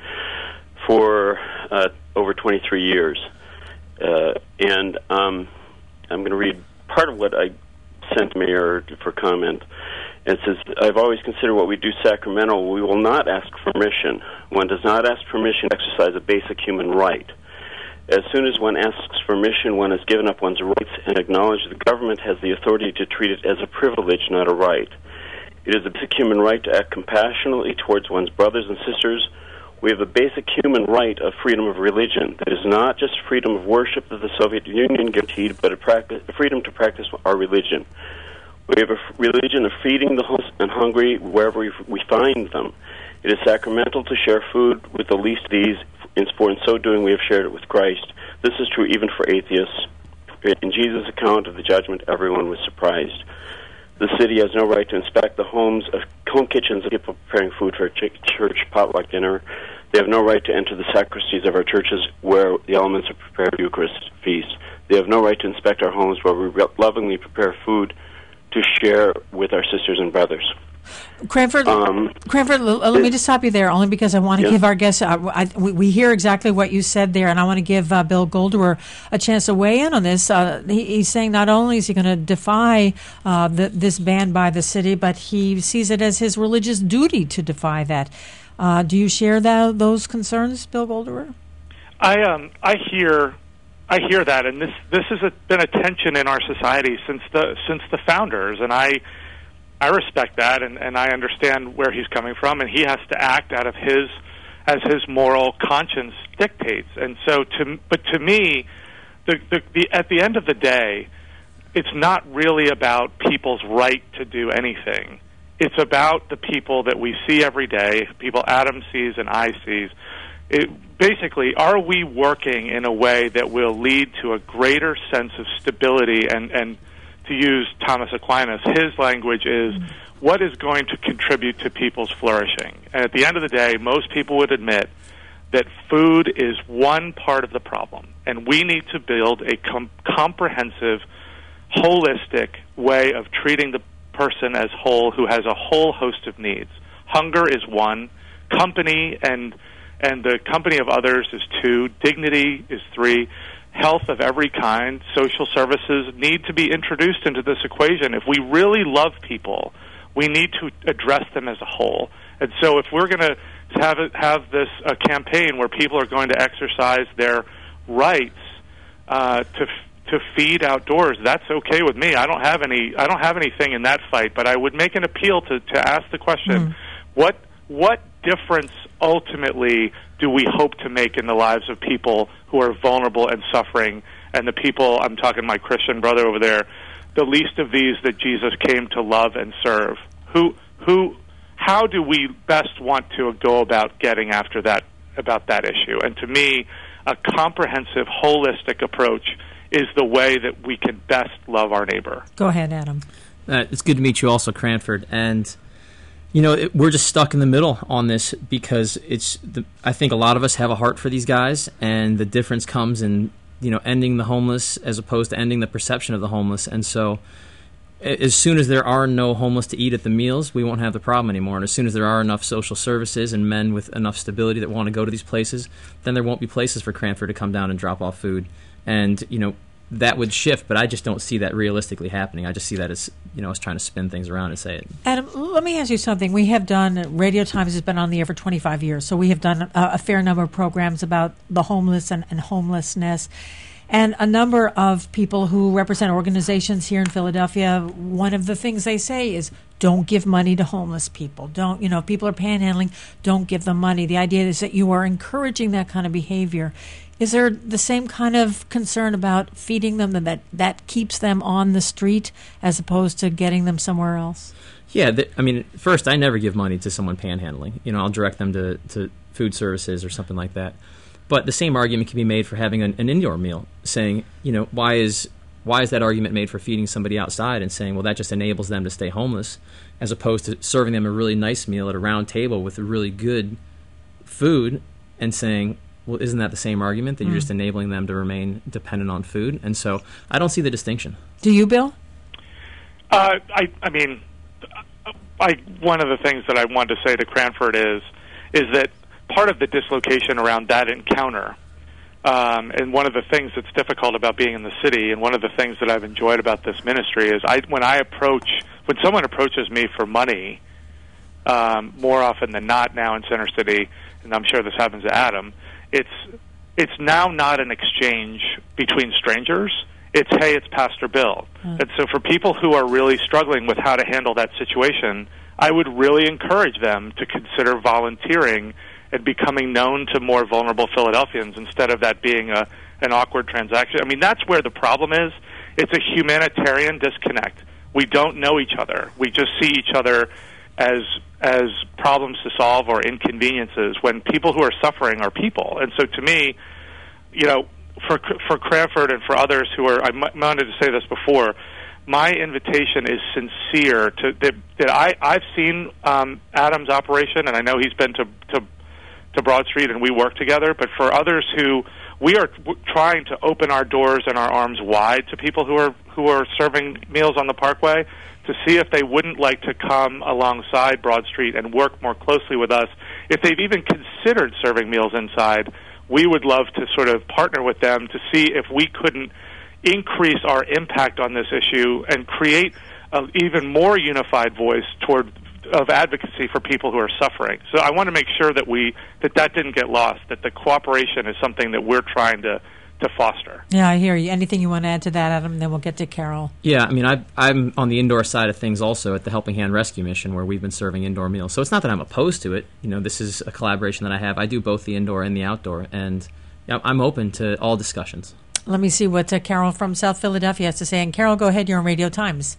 for uh, over twenty-three years. Uh, and um, I'm going to read part of what I sent Mayor for comment. It says, I've always considered what we do sacramental. We will not ask permission. One does not ask permission to exercise a basic human right. As soon as one asks permission, one has given up one's rights and acknowledged the government has the authority to treat it as a privilege, not a right. It is a basic human right to act compassionately towards one's brothers and sisters. We have a basic human right of freedom of religion. That is not just freedom of worship that the Soviet Union guaranteed, but a, practice, a freedom to practice our religion. We have a religion of feeding the homeless and hungry wherever we, we find them. It is sacramental to share food with the least of these, for in so doing we have shared it with Christ. This is true even for atheists. In Jesus' account of the judgment, everyone was surprised. The city has no right to inspect the homes of home kitchens of people preparing food for a ch- church potluck dinner. They have no right to enter the sacristies of our churches where the elements of prepared Eucharist feast. They have no right to inspect our homes where we lovingly prepare food to share with our sisters and brothers. Cranford, um, Cranford, let me just stop you there, only because I want to yes. give our guests, uh, I, we, we hear exactly what you said there, and I want to give uh, Bill Golderer a chance to weigh in on this. Uh, he, he's saying not only is he going to defy uh, the, this ban by the city, but he sees it as his religious duty to defy that. Uh, do you share that, those concerns, Bill Golderer? I um I hear I hear that, and this this has a, been a tension in our society since the since the founders, and I. I respect that, and, and I understand where he's coming from, and he has to act out of his, as his moral conscience dictates. And so, to but to me, the, the, the at the end of the day, it's not really about people's right to do anything. It's about the people that we see every day, people Adam sees and I sees. It, basically, are we working in a way that will lead to a greater sense of stability and and to use Thomas Aquinas, his language is what is going to contribute to people's flourishing. And at the end of the day, most people would admit that food is one part of the problem, and we need to build a com- comprehensive, holistic way of treating the person as whole who has a whole host of needs. Hunger is one, company and and the company of others is two, dignity is three, health of every kind, social services need to be introduced into this equation. If we really love people, we need to address them as a whole. And so if we're going to have it, have this a campaign where people are going to exercise their rights uh, to to feed outdoors, that's okay with me. I don't have any I don't have anything in that fight, but I would make an appeal to, to ask the question, mm. what what difference ultimately do we hope to make in the lives of people who are vulnerable and suffering, and the people, I'm talking my Christian brother over there, the least of these that Jesus came to love and serve? Who, who, how do we best want to go about getting after that, about that issue? And to me, a comprehensive, holistic approach is the way that we can best love our neighbor. Go ahead, Adam. Uh, it's good to meet you also, Cranford. And You know, it, we're just stuck in the middle on this because it's. The, I think a lot of us have a heart for these guys, and the difference comes in, you know, ending the homeless as opposed to ending the perception of the homeless. And so, as soon as there are no homeless to eat at the meals, we won't have the problem anymore. And as soon as there are enough social services and men with enough stability that want to go to these places, then there won't be places for Cranford to come down and drop off food. And, you know, that would shift, but I just don't see that realistically happening. I just see that as, you know, as trying to spin things around and say it. Adam, let me ask you something. We have done, Radio Times has been on the air for twenty-five years, so we have done a, a fair number of programs about the homeless and, and homelessness. And a number of people who represent organizations here in Philadelphia, one of the things they say is, don't give money to homeless people. Don't, you know, if people are panhandling, don't give them money. The idea is that you are encouraging that kind of behavior. Is there the same kind of concern about feeding them that that keeps them on the street as opposed to getting them somewhere else? Yeah, th- I mean, first, I never give money to someone panhandling. You know, I'll direct them to, to food services or something like that. But the same argument can be made for having an, an indoor meal, saying, you know, why is why is that argument made for feeding somebody outside and saying, well, that just enables them to stay homeless, as opposed to serving them a really nice meal at a round table with really good food and saying, well, isn't that the same argument, that mm. you're just enabling them to remain dependent on food? And so I don't see the distinction. Do you, Bill? Uh, I, I mean, I, one of the things that I wanted to say to Cranford is, is that part of the dislocation around that encounter, um, and one of the things that's difficult about being in the city, and one of the things that I've enjoyed about this ministry is I, when I approach, when someone approaches me for money, um, more often than not now in Center City, and I'm sure this happens to Adam, it's it's now not an exchange between strangers. It's, hey, it's Pastor Bill. Mm. And so for people who are really struggling with how to handle that situation, I would really encourage them to consider volunteering and becoming known to more vulnerable Philadelphians instead of that being a an awkward transaction. I mean, that's where the problem is. It's a humanitarian disconnect. We don't know each other. We just see each other as as problems to solve or inconveniences, when people who are suffering are people. And so to me, you know, for for Cranford and for others who are, I m- wanted to say this before, my invitation is sincere to that, that I, I've seen um, Adam's operation, and I know he's been to, to to Broad Street and we work together, but for others who, we are w- trying to open our doors and our arms wide to people who are who are serving meals on the Parkway, to see if they wouldn't like to come alongside Broad Street and work more closely with us. If they've even considered serving meals inside, we would love to sort of partner with them to see if we couldn't increase our impact on this issue and create an even more unified voice toward of advocacy for people who are suffering. So I want to make sure that we that that didn't get lost, that the cooperation is something that we're trying to to foster. Yeah, I hear you. Anything you want to add to that, Adam? Then we'll get to Carol. Yeah, I mean, I've, I'm on the indoor side of things also at the Helping Hand Rescue Mission, where we've been serving indoor meals. So it's not that I'm opposed to it. You know, this is a collaboration that I have. I do both the indoor and the outdoor, and you know, I'm open to all discussions. Let me see what uh, Carol from South Philadelphia has to say. And Carol, go ahead. You're on Radio Times.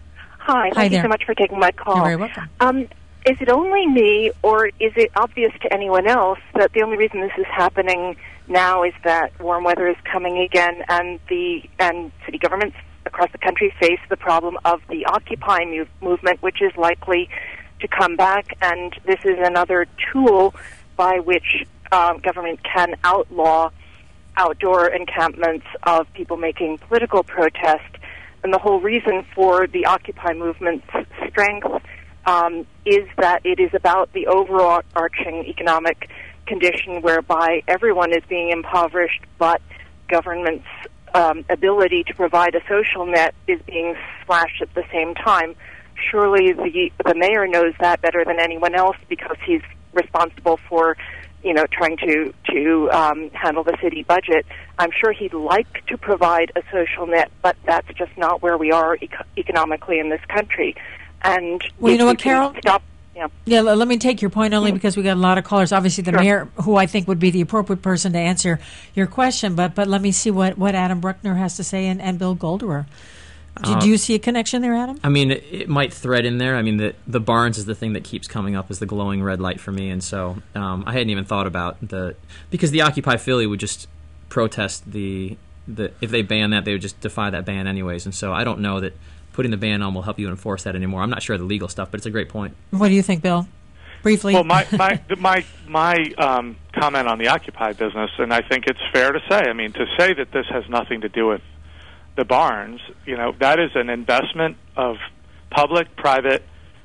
Hi. Thank Hi you there. so much for taking my call. You're very welcome. Um, is it only me, or is it obvious to anyone else that the only reason this is happening now is that warm weather is coming again, and the and city governments across the country face the problem of the Occupy move, movement, which is likely to come back, and this is another tool by which um, government can outlaw outdoor encampments of people making political protest. And the whole reason for the Occupy movement's strength um, is that it is about the overarching economic condition whereby everyone is being impoverished, but government's um, ability to provide a social net is being slashed at the same time. Surely the the mayor knows that better than anyone else, because he's responsible for, you know, trying to to um, handle the city budget. I'm sure he'd like to provide a social net, but that's just not where we are eco- economically in this country. And well, you know what, Carol? Stop. Yeah. Yeah, let me take your point only because we got a lot of callers. Obviously, the Sure. mayor, who I think would be the appropriate person to answer your question, but but let me see what, what Adam Bruckner has to say, and, and Bill Golderer. Do, Uh, do you see a connection there, Adam? I mean, it, it might thread in there. I mean, the the Barnes is the thing that keeps coming up as the glowing red light for me, and so um, I hadn't even thought about the because the Occupy Philly would just protest the the if they ban that, they would just defy that ban anyways, and so I don't know that putting the ban on will help you enforce that anymore. I'm not sure of the legal stuff, but it's a great point. What do you think, Bill? Briefly. Well, my my my my um, comment on the Occupy business, and I think it's fair to say, I mean, to say that this has nothing to do with the barns, you know, that is an investment of public, private,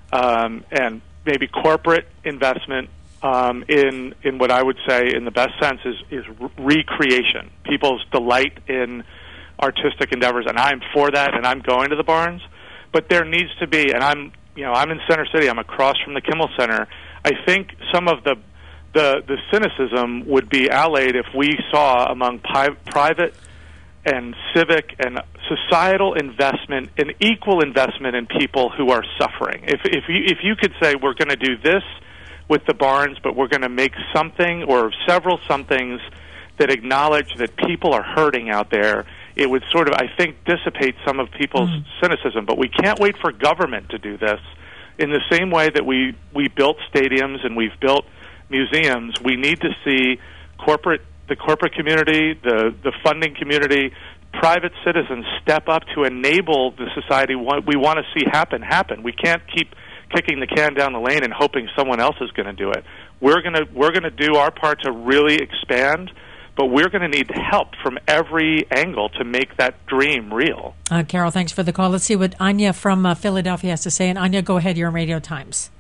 um, and maybe corporate investment um, in in what I would say, in the best sense, is is recreation. People's delight in artistic endeavors, and I'm for that, and I'm going to the barns. But there needs to be, and I'm you know I'm in Center City. I'm across from the Kimmel Center. I think some of the the, the cynicism would be allayed if we saw among pi- private and civic and societal investment, an equal investment in people who are suffering. If if you if you could say we're going to do this with the barns, but we're going to make something or several somethings that acknowledge that people are hurting out there, it would sort of, I think, dissipate some of people's mm. cynicism. But we can't wait for government to do this. In the same way that we, we built stadiums and we've built museums, we need to see corporate the corporate community, the, the funding community, private citizens step up to enable the society we want to see happen happen. We can't keep kicking the can down the lane and hoping someone else is going to do it. We're going to we're going to do our part to really expand, but we're going to need help from every angle to make that dream real. Uh, Carol, thanks for the call. Let's see what Anya from uh, Philadelphia has to say. And Anya, go ahead. You're on Radio Times.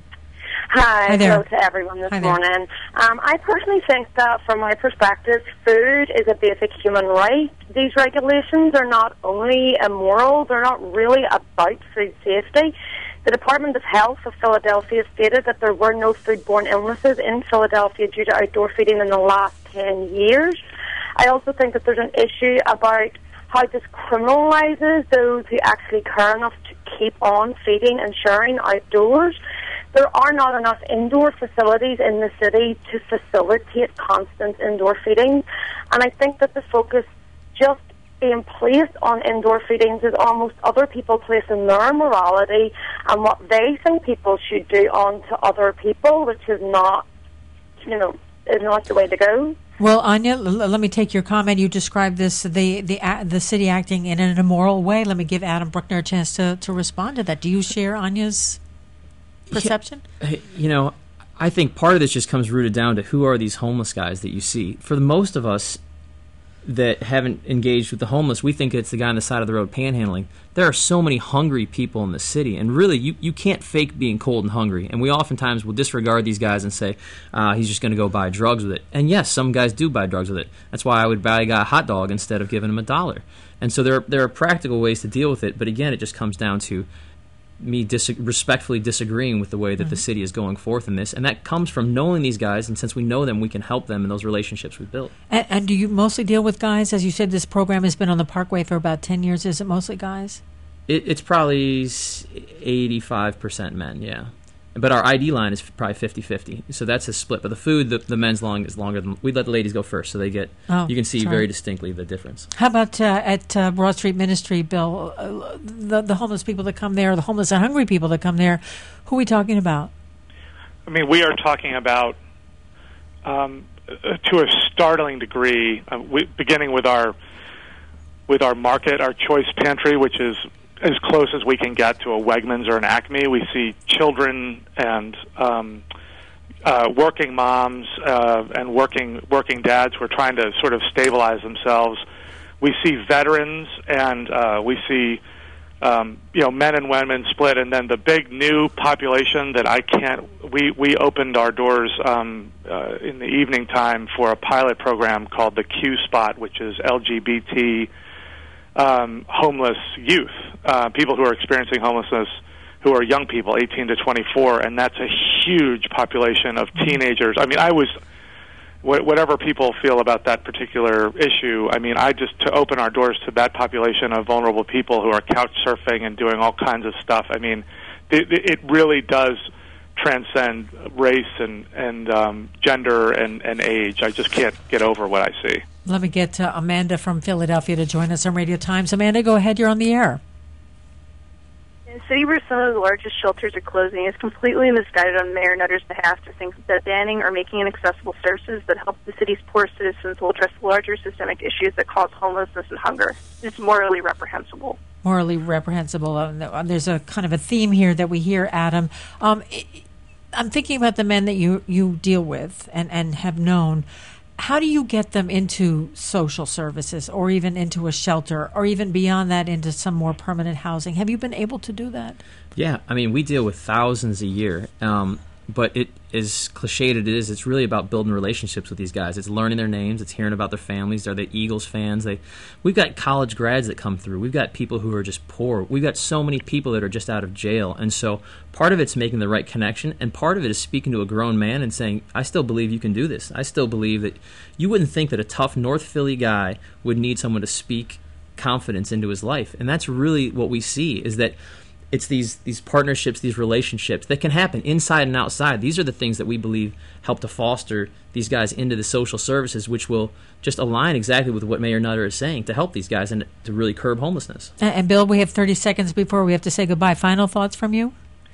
Hi, Hi there. hello to everyone this Hi there. morning. Um, I personally think that, from my perspective, food is a basic human right. These regulations are not only immoral, they're not really about food safety. The Department of Health of Philadelphia stated that there were no foodborne illnesses in Philadelphia due to outdoor feeding in the last ten years. I also think that there's an issue about how this criminalizes those who actually care enough to keep on feeding and sharing outdoors. There are not enough indoor facilities in the city to facilitate constant indoor feeding, and I think that the focus just being placed on indoor feedings is almost other people placing their morality and what they think people should do onto other people, which is not, you know, is not the way to go. Well, Anya, l- let me take your comment. You described this, the the uh, the city acting in an immoral way. Let me give Adam Bruckner a chance to, to respond to that. Do you share Anya's perception? Yeah, you know, I think part of this just comes rooted down to who are these homeless guys that you see. For the most of us that haven't engaged with the homeless, we think it's the guy on the side of the road panhandling. There are so many hungry people in the city, and really, you, you can't fake being cold and hungry. And we oftentimes will disregard these guys and say, uh, he's just going to go buy drugs with it. And yes, some guys do buy drugs with it. That's why I would buy a guy a hot dog instead of giving him a dollar. And so there, there are practical ways to deal with it, but again, it just comes down to me dis- respectfully disagreeing with the way that mm-hmm. the city is going forth in this, and that comes from knowing these guys, and since we know them, we can help them in those relationships we've built. And, and do you mostly deal with guys? As you said, this program has been on the Parkway for about ten years. Is it mostly guys? It, it's probably eighty-five percent men, yeah. But our I D line is probably fifty-fifty, so that's a split. But the food, the, the men's long is longer than... We let the ladies go first, so they get... Oh, you can see sorry. very distinctly the difference. How about uh, at uh, Broad Street Ministry, Bill, uh, the, the homeless people that come there, the homeless and hungry people that come there, who are we talking about? I mean, we are talking about, um, to a startling degree, uh, we, beginning with our with our market, our choice pantry, which is as close as we can get to a Wegmans or an Acme. We see children and um, uh, working moms uh, and working working dads who are trying to sort of stabilize themselves. We see veterans, and uh, we see um, you know men and women split, and then the big new population that I can't. We we opened our doors um, uh, in the evening time for a pilot program called the Q Spot, which is L G B T. Um, homeless youth, uh, people who are experiencing homelessness, who are young people, eighteen to twenty-four, and that's a huge population of teenagers. I mean, I was, wh- whatever people feel about that particular issue, I mean, I just, to open our doors to that population of vulnerable people who are couch surfing and doing all kinds of stuff, I mean, it, it really does transcend race and, and um, gender and, and age. I just can't get over what I see. Let me get uh, Amanda from Philadelphia to join us on Radio Times. Amanda, go ahead. You're on the air. In a city where some of the largest shelters are closing, it's completely misguided on Mayor Nutter's behalf to think that banning or making inaccessible services that help the city's poor citizens will address larger systemic issues that cause homelessness and hunger. It's morally reprehensible. Morally reprehensible. Uh, there's a kind of a theme here that we hear, Adam. Um, I'm thinking about the men that you, you deal with and, and have known. How do you get them into social services or even into a shelter or even beyond that into some more permanent housing? Have you been able to do that? Yeah, I mean, we deal with thousands a year. Um, but it, as cliched it is, it's really about building relationships with these guys. It's learning their names. It's hearing about their families. Are they Eagles fans? They, we've got college grads that come through. We've got people who are just poor. We've got so many people that are just out of jail. And so part of it's making the right connection, and part of it is speaking to a grown man and saying, I still believe you can do this. I still believe that you wouldn't think that a tough North Philly guy would need someone to speak confidence into his life. And that's really what we see, is that it's these these partnerships, these relationships that can happen inside and outside. These are the things that we believe help to foster these guys into the social services, which will just align exactly with what Mayor Nutter is saying to help these guys and to really curb homelessness. And, and Bill, we have thirty seconds before we have to say goodbye. Final thoughts from you?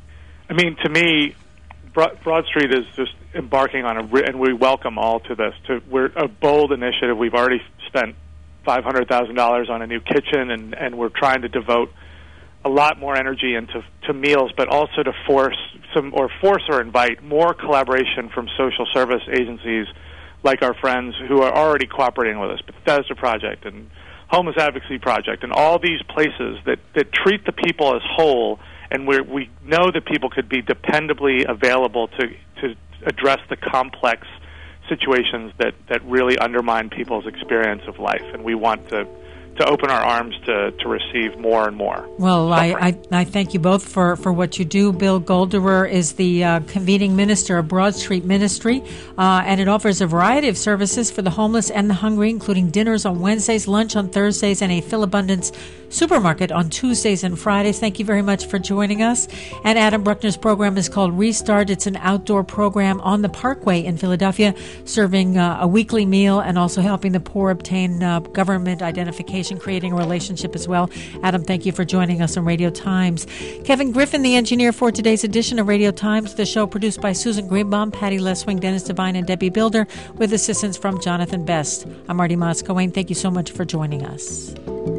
I mean, to me, Broad, Broad Street is just embarking on a, and we welcome all to this. To we're a bold initiative. We've already spent five hundred thousand dollars on a new kitchen, and, and we're trying to devote a lot more energy into to meals, but also to force some or force or invite more collaboration from social service agencies like our friends who are already cooperating with us, Bethesda Project and Homeless Advocacy Project, and all these places that, that treat the people as whole, and where we know that people could be dependably available to, to address the complex situations that, that really undermine people's experience of life. And we want to to open our arms to, to receive more and more. Well, I, I, I thank you both for, for what you do. Bill Golderer is the uh, convening minister of Broad Street Ministry, uh, and it offers a variety of services for the homeless and the hungry, including dinners on Wednesdays, lunch on Thursdays, and a Philabundance supermarket on Tuesdays and Fridays. Thank you very much for joining us. And Adam Bruckner's program is called Restart. It's an outdoor program on the Parkway in Philadelphia, serving uh, a weekly meal and also helping the poor obtain uh, government identification, creating a relationship as well. Adam, thank you for joining us on Radio Times. Kevin Griffin, the engineer for today's edition of Radio Times. The show produced by Susan Greenbaum, Patty Leswing, Dennis Devine, and Debbie Builder, with assistance from Jonathan Best. I'm Marty Moscow. Thank you so much for joining us.